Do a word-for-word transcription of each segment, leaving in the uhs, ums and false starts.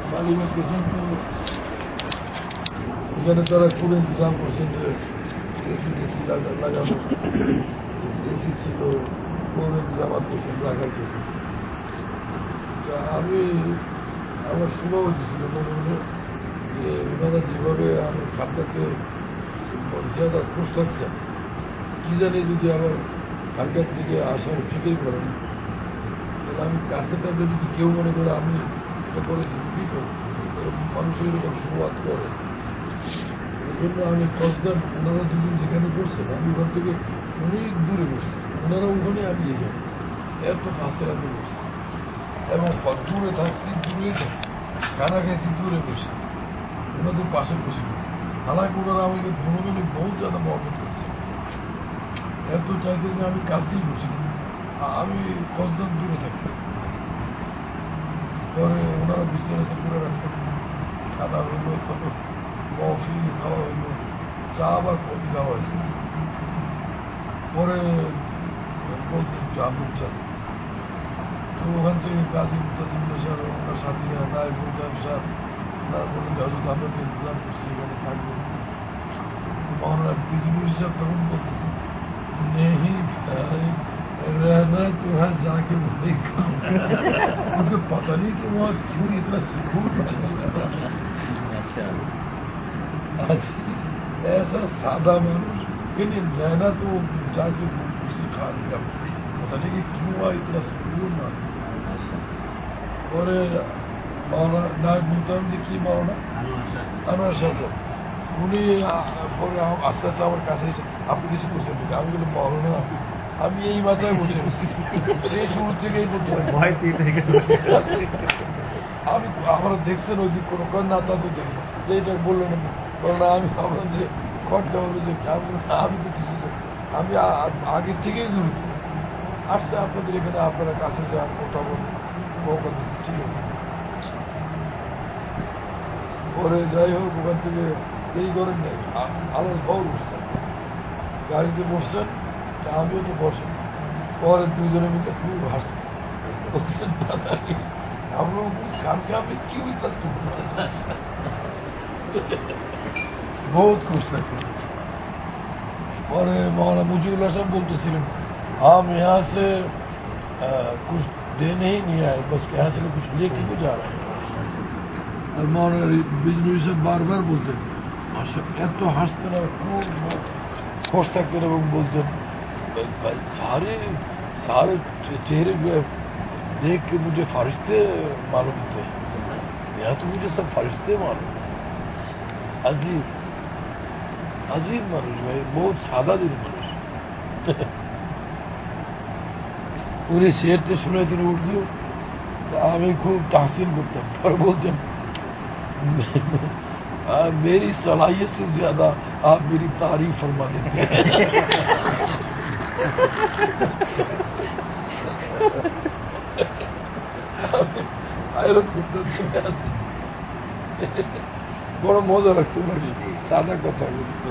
মালিকের পেছন তো এখানে তারা খুব ইন্তজাম করছেন যে এসি টেসি লাগানো, এসি ছিল, খুব ইন্তজামাত করছেন রাখার জন্য। আমি আমার সভাপতি ছিল মনে হলো যে ওনারা যেভাবে আমার খানটাকে মর্যাদা খুশ থাকছেন, কি জানি যদি আবার খানকার থেকে আসার ফিকির করেন, তাহলে আমি কাছে থাকলে যদি কেউ মনে করে আমি এটা করেছি কি করবো, মানুষের এরকম সংবাদ করে। এই জন্য আমি কসদান ওনারা দুজন যেখানে করছেন আমি ওখান থেকে অনেক দূরে বসছি, ওনারা ওখানে আমি এখানে এত কাছে আমি বসছি এবং দূরে থাকছি, দূরে থাকছি, খানা খাইছি দূরে বসে, ওনাদের পাশে বসে। হালাকি ওনারা আমাকে ভ্রমণে বহু জায়গা মহব্বত করছে, এত চাইতে যে আমি কাছেই বসি, আমি কসদান দূরে থাকছি। পরে ওনারা বিস্তারিত করে রাখছেন, খানা হইলো, কত কফি খাওয়া হইলো, চা বা কফি খাওয়া হয়েছে। পরে বলছেন চা বুঝছেন, তো ওখান থেকে কাজী মুতাসিম সাহেব, ওনার সাথে নায়ক মুতাহিম সাহেব, ওনারা বললেন যে হজরত আমরা তো ইন্তজাম করছি এখানে থাকবো। মৌলানা বিজনুর সাহেব তখন বলতেছে नहीं भाई रहना तो है जाके वही काम, क्योंकि पता नहीं कि वहाँ क्यों इतना सुकून महसूस होता है। ऐसा सादा मानुष लेकिन रहना तो जाके उसी खा लिया, पता नहीं कि क्यों वहाँ इतना सुकून महसूस होता है। और मौलाना नायक मुताहिम जी की मौलाना अनवर शाह साहब উনি পরে আস্তে আস্তে আমার কাছে এসে আপনি কিছু করছেন নাকি, আমি বললাম মৌলানা আমি এই মাথায় বসে সেই শুরু থেকেই করতে আমি আমরা দেখছেন ওই দিক কোনো না তা তো দেখি যে এটা বললেন বললাম আমি ভাবলাম যে ঘরটা হলো যে আমি তো কিছু আমি আগের থেকেই দূর আসছে আপনাদের এখানে, আপনারা কাছে যান কথা বলুন, মৌকা দিচ্ছি, ঠিক আছে। পরে যাই হোক ওখান থেকে এই করেন নাই, আলাদা ভর উঠছেন, গাড়িতে বসছেন, আমিও তো বসেন। পরে দুজনে মিলে খুব হাসছে, বলছেন দাদা আমরা কালকে আমি কি হইতা বহুত খুশ থাকি। পরে मौलाना मुजीबुल्लाह साहब बोलतेছিলেন हम यहाँ से कुछ देने ही नहीं आए, बस यहाँ से कुछ लेके को जा रहे हैं। और मौलाना बिजनूरी साहब बार बार बोलते এত হাসতেন আর খুব खुश থাকতেন এবং বলতেন भाई सारे सारे चेहरे देख के मुझे फरिश्ते मालूम थे, यहाँ तो मुझे सब फरिश्ते मालूम थे। अजीब अजीब মানুষ ভাই, बहुत সাদা দিল মানুষ। উনি শেরটা শুনাইতেন উর্দু, আমি খুব তাহসিন করতাম। পরে বলতেন मेरी सलाहियत से ज्यादा आप मेरी तारीफ फरमा देते हैं। বড় মজা লাগতো সাদা কথা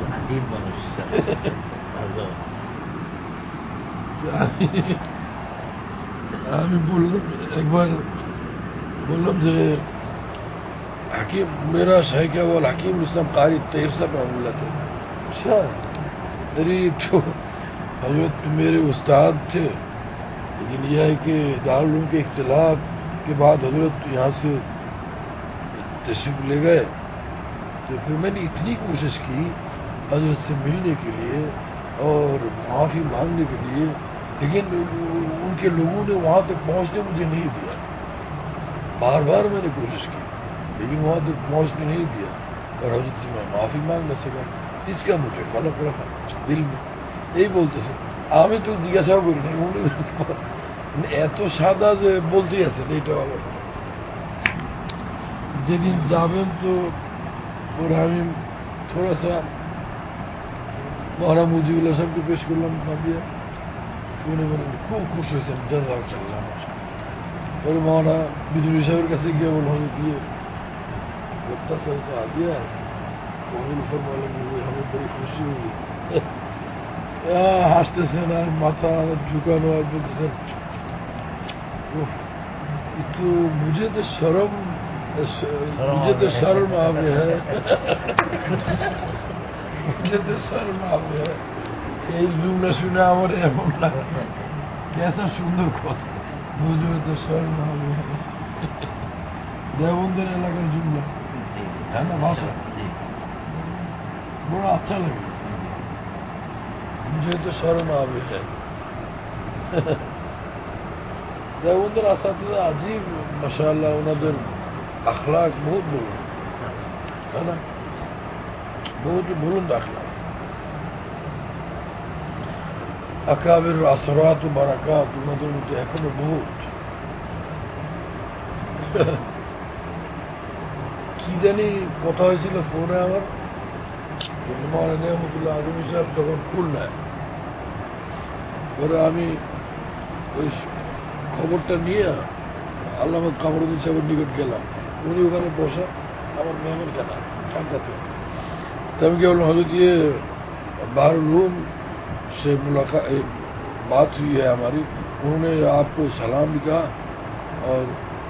আমি বললাম একবার বললাম যে हकीम मेरा शाह क्या बोल हकीम इस्लाम कारी तैयब साहब रहमतुल्लाह थे। अच्छा मेरी तो हजरत मेरे उस्ताद थे, लेकिन यह है कि दारुल उलूम के इख्तिलाफ के बाद हजरत यहाँ से तशरीफ ले गए, तो फिर मैंने इतनी कोशिश की हजरत से मिलने के लिए और माफ़ी मांगने के लिए, लेकिन उनके लोगों ने वहाँ तक पहुँचने मुझे नहीं दिया। बार बार मैंने कोशिश की लेकिन वहाँ तक पहुँचने नहीं दिया और हजरत से मैं माफ़ी मांग न सका। इसका मुझे खलक रखा दिल में, यही बोलते थे আমি তো জিজ্ঞাসাও করি না, উনি এত সাদা যে বলতেই আছেন এইটা আবার। যেদিন যাবেন তো ওর আমি थोड़ा सा मौलाना मुजीबुल्लाह साहब को पेश करलाम माफिया, तो उन्हें मैंने खूब खुश হয়েছেন জাযাকাল্লাহ। और मौलाना बिजनूरी साहब के काছে গিয়ে বললাম যে बच्चा सर से आ गया है, कबूल फरमा लेंगे, हमें बड़ी खुशी हुई। হাসতেছেন আর মাথা ঝুঁকানো আর বলতেছেন तो मुझे तो शर्म मुझे तो शर्म आ गया है मुझे तो शर्म आ गया है এই জুমলা শুনে আমার এমন লাগছে कैसा সুন্দর কথা मुझे तो शर्म आ गया है देवबंदर एलाकार जुमला है ना भाषा बड़ा अच्छा लगे मुझे तो शर्म आ गया है देवबंदर आसातिजा अजीब माशाअल्लाह उन्होंने अखलाक बहुत बुलंद है ना बहुत ही बुलंद अखलाक अकाबिर असरात व बरकात उन्होंने मुझे एखनो बहुत কি জানি কথা হয়েছিল ফোনে আমার মৌলানা নেয়ামতুল্লাহ আজমি সাহেব তখন খুলনায় পরে আমি ওই খবরটা নিয়ে আল্লামা কামরুদ্দিন সাহেবের নিকট গেলাম উনি ওখানে বসা আমার মেহমান কেনা ঠান্ডাতে तो हम क्या बोल हजरत ये बाहरूम से मुलाकात बात हुई है हमारी उन्होंने आपको सलाम भी कहा और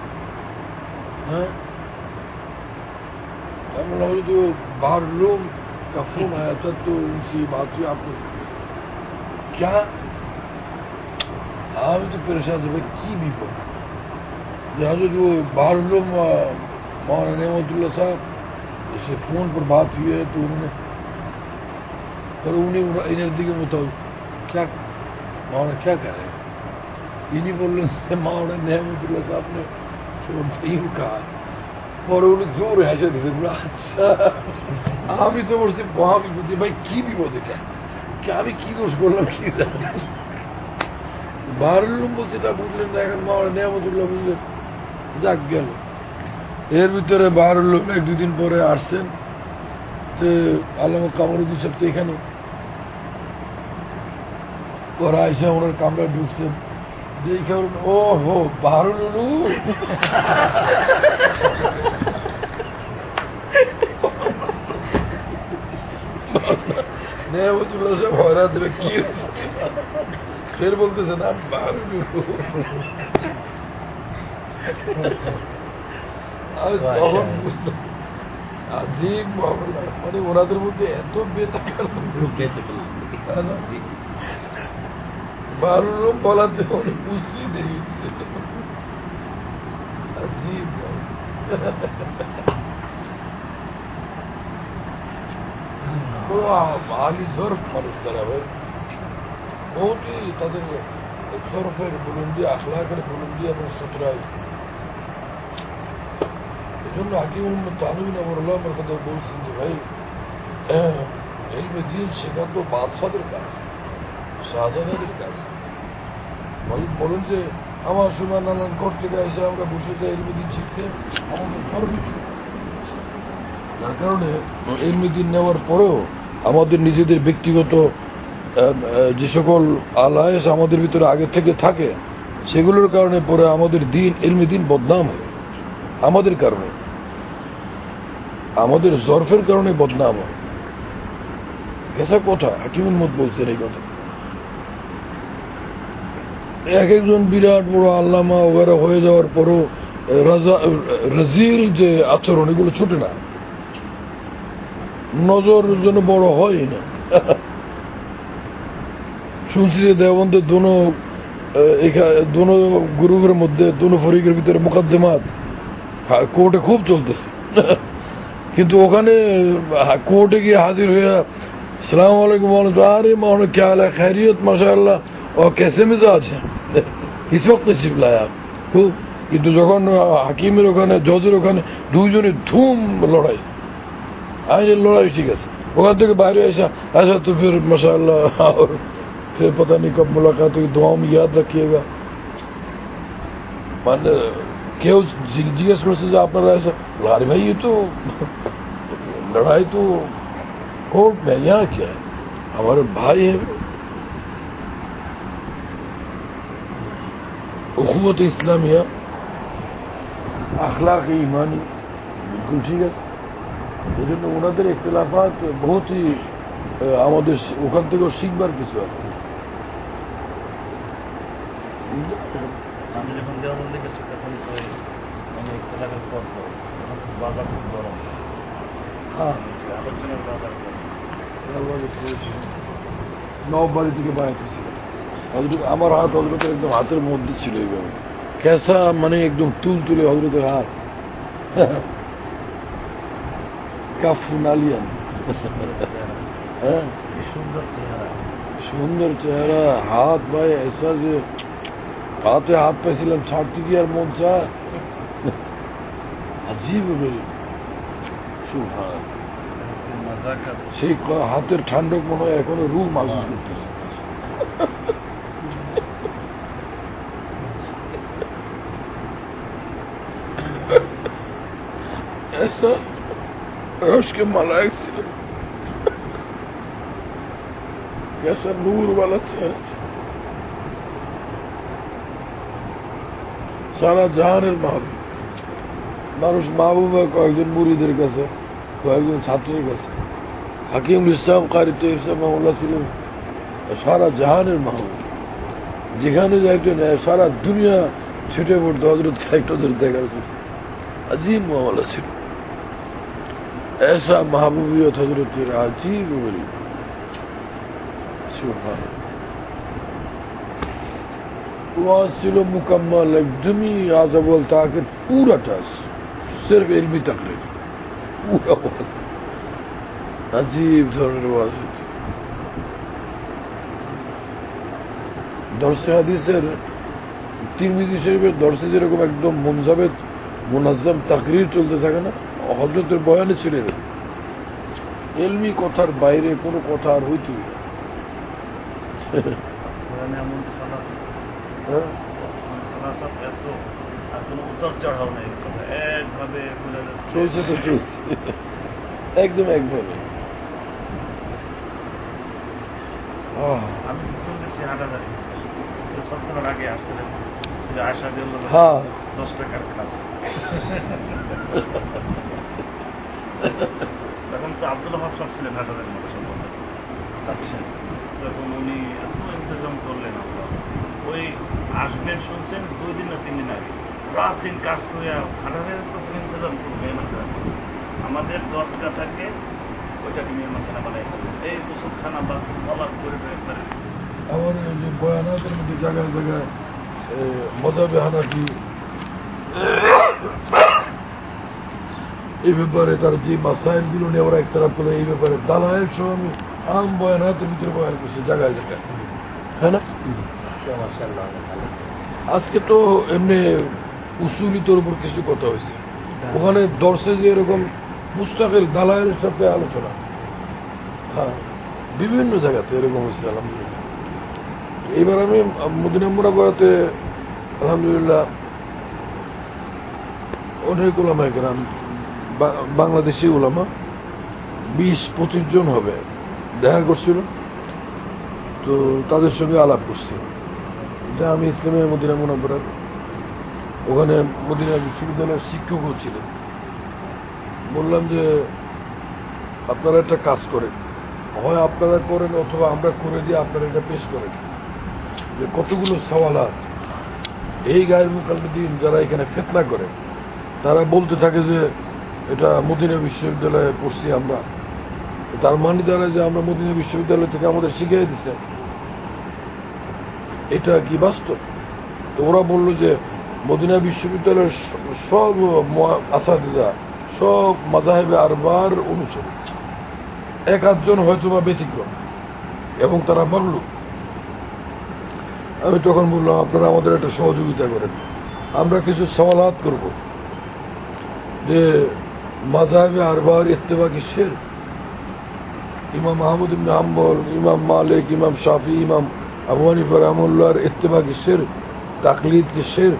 हजरत जो बाहरूम का फोन आया था तो उनसे बात हुई आपको क्या आप तो परेशान थे की भी बोल हजरत वो बाहरूम मौलाना नेमतुल्लाह साहब जैसे फोन पर बात हुई है तो उन्होंने पर उन्हें एनर्जी के मुताबिक क्या मौलाना क्या कर रहे हैं इन्हीं बोलने से मौलाना नेमतुल्लाह साहब ने यूं कहा और उन्हें जोर हैसे दिखे बोला अच्छा আমি তো বলছি আমি বুঝি ভাই কি বিপদ এটা কি আমি কি দোষ করলাম কি জানি বারুল্লুম বলছে তা বুঝলেন না এখন মৌলানা নেয়ামতুল্লাহ বুঝলেন যাক গেল এর ভিতরে বারুল্লুম এক দুদিন পরে আসছেন তো আল্লামা কামরুদ্দিন সাহেব তো এখানে ওরা এসে ওনার কামরায় ঢুকছেন দেখে ও হো বারুল্লুম नेमतुल्लाह साहब हैरान थे की फिर बोलते थे ना बाहरुल्लुम তখন বুঝতে আজিব মামলা মানে ওনাদের মধ্যে এত বেতাকার বারুল্লুম বলাতে অনেক বুঝতেই দেরি হচ্ছে আজিব আলি জরফ মানুষ তারা ভাই বহুতই তাদের জরফের বুলন্দি আখলাকের বুলন্দি এবং সুতরাই এই জন্য হাকিম মোহাম্মদ তানভীর আমরুল্লাহ আমার কথা বলছেন যে ভাই এলমে দিন শেখা তো বাদশাদের কাজ শাহজাদাদের কাজ বলেন যে আমার সময় নানান ঘর থেকে এসে আমরা বসে যাই এলমে দিন শিখতে আমাদের গর্বিত যার কারণে এলমে দিন নেওয়ার পরেও আমাদের নিজেদের ব্যক্তিগত যে সকল আলায়েস আমাদের ভিতরে আগে থেকে থাকে সেগুলোর কারণে পরে আমাদের দিন এলমে দিন বদনাম হয় আমাদের কারণে আমাদের জরফের কারণে বদনাম হয় এসা কথা হাকিমুল মত বলছেন এই কথা এক একজন বিরাট বড় আল্লামা ওরা হয়ে যাওয়ার পরও রাজিল যে আচরণ এগুলো ছুটে না নজর যেন বড় হয় না শুনছি যে দেওবন্দের দোনো দোনো গ্রুপের মধ্যে দোনো ফরিকের ভিতরে মুকদ্দমাত কোর্টে খুব চলতেছে কিন্তু ওখানে কোর্টে গিয়ে হাজির হয়ে সালাম আলাইকুম আরে মৌলানা क्या हाल है खैरियत माशाअल्लाह और कैसे मिजाज है इस वक्त नसीब लाया খুব কিন্তু যখন হাকিমের ওখানে জজের ওখানে দুইজনে ধুম লড়াই আইনের লড়াই ঠিক আছে ওখান থেকে বাইরে আসা ऐसा तो फिर माशाअल्लाह और फिर पता नहीं कब मुलाकात होगी दुआओं में याद रखिएगा মানে কেউ জিজ্ঞেস করছে যে আপনারা ऐसा अरे भाई ये तो लड़ाई तो कोर्ट में यहाँ क्या है हमारे भाई है उखुवत इस्लामिया अखलाक ईमानी बिल्कुल ठीक है এই জন্য ওনাদের ইখতিলাফাত বহুতই আমাদের ওখান থেকেও শিখবার কিছু আছে আমি যখন দেওবন্দি গেছি তখন তো মানে ইখতিলাফের পর বাজার খুব বড়। হ্যাঁ আলোচনার বাজার নববাড়ি থেকে বাড়াতে ছিল হজরত আমার হাত হজরতের একদম হাতের মধ্যে ছিল এইভাবে কেসা মানে একদম তুল তুলে হজরতের হাত কাফুন আলিয়ান হ্যাঁ সুন্দর চেহারা সুন্দর চেহারা হাত ভাই এসা যে হাতে হাত পাইছিলাম ছাড়তে কি আর মন চায় আজীব বেরি সুবহান সেই হাতের ঠান্ডক মনে হয় এখনো রু মাসুস করতেছে ऐसा रश के मलाइक ছিল कैसा नूर वाला चेहरा সারা জাহানের মাহবুব মানুষ মাহবুব হয় কয়েকজন মুরিদের কাছে কয়েকজন ছাত্রের কাছে হাকিমুল ইসলাম কারি তৈয়ব সাহেব মামলা ছিলেন সারা জাহানের মাহবুব যেখানে যাইতে নেয় সারা দুনিয়া ছুটে পড়তো হজরত সাইটদের দেখার জন্য अजीब मामला ছিল ऐसा महबूबियत हजरत अजीब बड़ी सुभान वहां ছিল मुकम्मल एकदमी आजबल ताकत पूरा टास सिर्फ इल्मी तकरीर पूरा अजीब ধরনের ওয়াজ হতো দর্শে হাদিসের তিরমিজি শরীফের দর্শে যেরকম একদম মুনজাবেত মুনাজ্জাম তাকরির চলতে থাকে না হযরতের বয়ানে ছিল এরকম ইলমি কথার বাইরে কোনো কথা আর হইতো না কোরআনে এমন সালাত হ্যাঁ সালাত এত আর কোনো উত্তর চড়াও নেই কথা একভাবে বলে চলছে তো চলছে একদম একভাবে আমি প্রথম দেখছি হাঁটাদারি সপ্তাহের আগে আসছিলেন যে আশা দিল হ্যাঁ দশ টাকার খাত তখন তো আব্দুল হাফ সব ছিলেন হাঁটাদারি মতো সম্বন্ধে আচ্ছা যখন উনি এত ইন্তজাম করলেন আমরা ওই আসবেন শুনছেন দুই দিন না তিন দিন আগে রাত দিন কাজ করে হাঁটাদারি তো ইন্তজাম করবে আমাদের দশ কাঠাকে ওইটাকে মেহমানখানা বানাই এই ওষুধখানা বা অবাক করে একবারে আমার এই যে বয়ানাতের মধ্যে জায়গায় জায়গায় মজাবে হানাফি এই ব্যাপারে তার যে মাসাইল গুলো নিয়ে ওরা একতরফ করে এই ব্যাপারে দালায়ের সহ আমি আম বয়ানাতের ভিতরে বয়ান করছি জায়গায় জায়গায় হ্যাঁ না আজকে তো এমনি উসুলি তোর উপর কিছু কথা হয়েছে ওখানে দর্শে যে এরকম মুস্তাকিল দালায়ের সাথে আলোচনা হ্যাঁ বিভিন্ন জায়গাতে এরকম হয়েছে আলহামদুলিল্লাহ এইবার আমি মদিনা মুনাওয়ারাতে আলহামদুলিল্লাহ অনেক ওলামা কেরাম বাংলাদেশি ওলামা বিশ পঁচিশ জন হবে দেখা করছিল তো তাদের সঙ্গে আলাপ করছি যে আমি ইসলামে মদিনা মুনাওয়ারার ওখানে মদিনা বিশ্ববিদ্যালয়ের শিক্ষকও ছিলেন বললাম যে আপনারা একটা কাজ করেন হয় আপনারা করেন অথবা আমরা করে দিয়ে আপনারা এটা পেশ করেন যে কতগুলো সওয়ালাত এই গায়ের মুকাল্লিদিন যারা এখানে ফিতনা করে তারা বলতে থাকে যে এটা মদিনা বিশ্ববিদ্যালয়ে পড়ছি আমরা তার মানে দ্বারা যে আমরা মদিনা বিশ্ববিদ্যালয় থেকে আমাদের শিখিয়ে দিচ্ছে এটা কি বাস্তব তো ওরা বললো যে মদিনা বিশ্ববিদ্যালয়ের সব আসাদিজা সব মাযাহিবে আরবার অনুসারী এক আধজন হয়তো বা ব্যতিক্রম এবং তারা মাগলুব আমি তখন বললাম আপনারা আমাদের একটা সহযোগিতা করেন আমরা কিছু সওয়ালাত করব যে মাযহাবে আরবার ইত্তেবা কিসের ইমাম আহমদ ইবনে হাম্বল ইমাম মালিক ইমাম শাফি ইমাম আবু হানিফা রাহমাহুল্লাহর ইত্তেবা কিসের তাকলিদ কিসের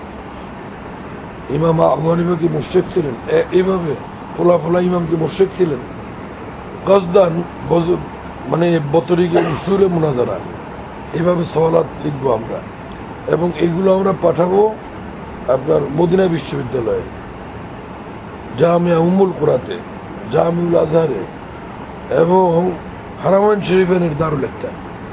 ইমাম আবু হানিফা কি মুশরিক ছিলেন এইভাবে ফোলা ফোলা ইমাম কি মুশরিক ছিলেন কসদান মানে বতরিকে উসুলে মুনাজারা এইভাবে সওয়ালাত লিখবো আমরা এবং এগুলো আমরা পাঠাবো আপনার মদিনা বিশ্ববিদ্যালয়ে জামিয়া উম্মুল কুরাতে জামিউল আজহারে এবং হারামাইন শরীফের দারুল ইফতা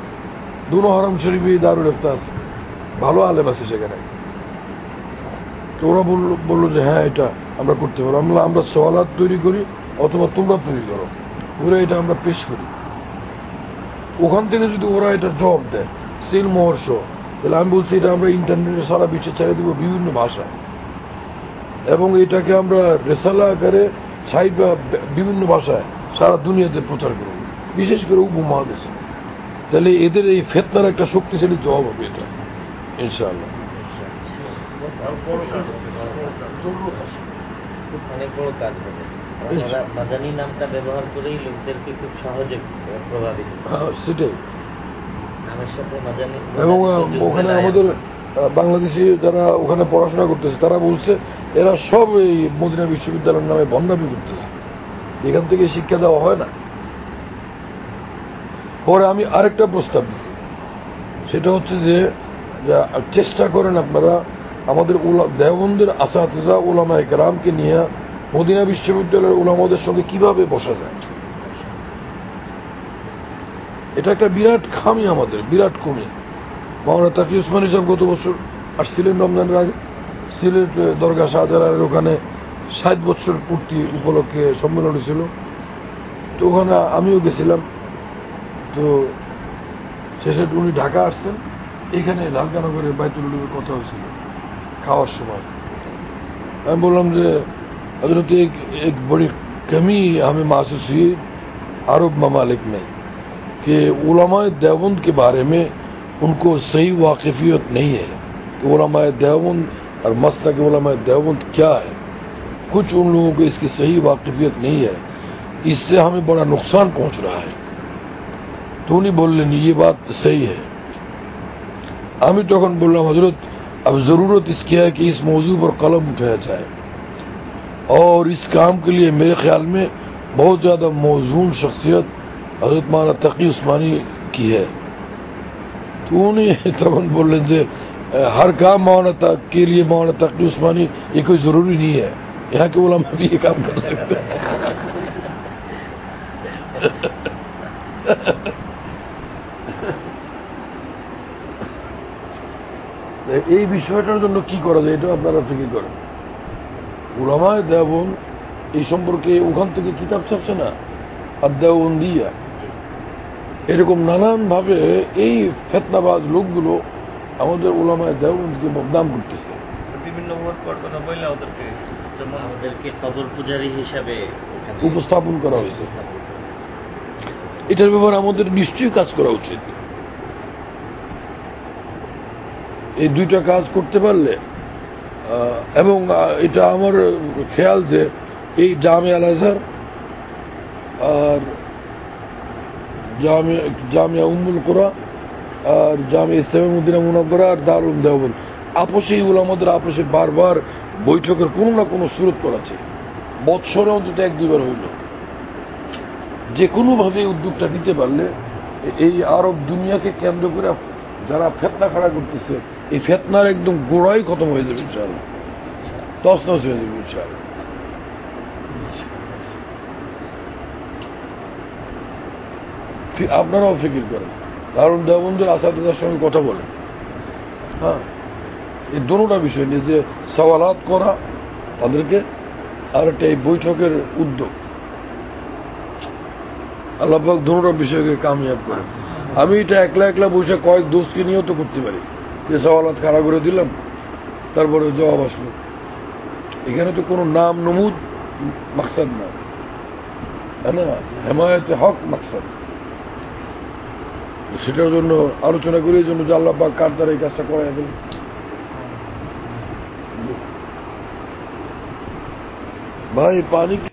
দুনো হারাম শরীফে দারুল ইফতা আছে ভালো আলেম আছে সেখানে তো ওরা বললো বললো যে হ্যাঁ এটা আমরা করতে পারবো। আমরা আমরা সওয়ালাত তৈরি করি অথবা তোমরা তৈরি করো, ওরা এটা আমরা পেশ করি। ওখান থেকে যদি ওরা এটা জবাব দেয় সিল মহর্ষ, তাহলে আমি বলছি এটা আমরা ইন্টারনেটে সারা বিশ্বে ছেড়ে দেবো বিভিন্ন ভাষায়, এবং এটাকে আমরা রেসালা আকারে সাহিত্য বিভিন্ন ভাষায় সারা দুনিয়াতে প্রচার করব, বিশেষ করে উপমহাদেশে। তাহলে এদের এই ফেতনার একটা শক্তিশালী জবাব হবে এটা ইনশাআল্লাহ। অনেক বড় কাজ হবে। মাদানী নামটা ব্যবহার করেই লোকদেরকে খুব সহজে প্রভাবিত, সেটাই। নামের সাথে মাদানী। এবং ওখানে আমাদের বাংলাদেশি যারা ওখানে পড়াশোনা করতেছে তারা বলছে এরা সব এই মদিনা বিশ্ববিদ্যালয়ের নামে ভণ্ডামি করতেছে, এখান থেকে শিক্ষা দেওয়া হয় না। পরে আমি আরেকটা প্রস্তাব দিচ্ছি, সেটা হচ্ছে যে চেষ্টা করেন আপনারা আমাদের দেওবন্দের আসাতিজা উলামায়ে কেরামকে নিয়ে মদিনা বিশ্ববিদ্যালয়ের উলামাদের সঙ্গে কিভাবে বসা যায়। এটা একটা বিরাট খামি, আমাদের বিরাট কমি। মাওলানা তাকি উসমানী সাহেব গত বছর আসছিলেন রমজানের আগে, সিলেট দরগা শাহজালালের ওখানে ষাট বছর পূর্তি উপলক্ষে সম্মেলন ছিল, তো ওখানে আমিও গেছিলাম। তো শেষে উনি ঢাকা আসছেন, এখানে লালকানগরের বাইতুল উলুমের কথা হয়েছিল খাওয়ার সময়। আমি বললাম যে हजरत एक एक बड़ी कमी हमें महसूस हुई अरब ममालिक में कि उलमाए देवबंद के बारे में उनको सही वाकिफियत नहीं है कि उलमाए देवबंद और मसलक उलमाए देवबंद क्या है। कुछ उन लोगों को इसकी सही वाकिफियत नहीं है, इससे हमें बड़ा नुकसान पहुंच रहा है। तो उन्हीं बोल लेनी ये बात सही है। आमिर तखन बोललाम हजरत अब जरूरत इसकी है कि इस मौजू पर कलम उठाया जाए, और इस काम के लिए मेरे ख्याल में बहुत ज्यादा मौजून शख्सियत हजरत मौलाना तकी उस्मानी की है। तो उन्हें तखन बोल लें हर काम मौलाना तक के लिए मौलाना तकी उस्मानी ये कोई जरूरी नहीं है, यहाँ के उलमा भी ये काम कर सकते हैं। এই বিষয়টার জন্য কি করা যায় এটা আপনারা ফিকির করেন। উলামায়ে দেওবন্দ এই সম্পর্কে ওখান থেকে কিতাব ছাপছে না, আর দেওবন্দিয়া এরকম নানান ভাবে এই ফেতনাবাজ লোকগুলো আমাদের উলামায়ে দেওবন্দকে বদনাম করতেছে। বিভিন্ন ভোট পড়বে বইলে ওদেরকে আমাদেরকে কবর পূজারী হিসাবে উপস্থাপন করা হয়েছে। এটার ব্যাপারে আমাদের নিশ্চয়ই কাজ করা উচিত। এই দুইটা কাজ করতে পারলে, এবং এটা আমার খেয়াল যে এই জামে আল আজহার আর জামিয়া উম্মুল কুরা আর জামিয়া ইসলামিয়া মদিনা মুনাওয়ারা আর দারুল দেওবন্দ আপোষে উলামাদের আপোষে বারবার বৈঠকের কোনো না কোনো সুরত করাছে, বৎসরে অন্তত এক দুইবার হইল। যে কোনোভাবে উদ্যোগটা নিতে পারলে এই আরব দুনিয়াকে কেন্দ্র করে যারা ফেতনা খাড়া করতেছে এই ফেতনার একদম গোড়াই খতম হয়ে যাবে ইনশাআল্লাহ, তছনছ হয়ে যাবে ইনশাআল্লাহ। আপনারাও ফিকির করেন, কারণ দেওবন্দের আসাদের সঙ্গে কথা বলেন। হ্যাঁ, এই দুটোটা বিষয় নিয়ে যে সওয়ালাত করা তাদেরকে, আর একটা এই বৈঠকের উদ্যোগ, আল্লাহ পাক দুটোটা বিষয়কে কামিয়াব করেন। আমি এটা একলা একলা বসে কয়েক দোষকে নিয়েও তো করতে পারি, যে সওয়ালাত খাড়া করে দিলাম তারপরে জবাব আসলো। এখানে তো কোনো নাম নমুদ মাকসাদ না, না হেমায়তে হক মাকসাদ। সেটার জন্য আলোচনা করি, এই জন্য যে আল্লাহ পাক কার দ্বারা এই কাজটা করাই দেবেন। ভাই পানি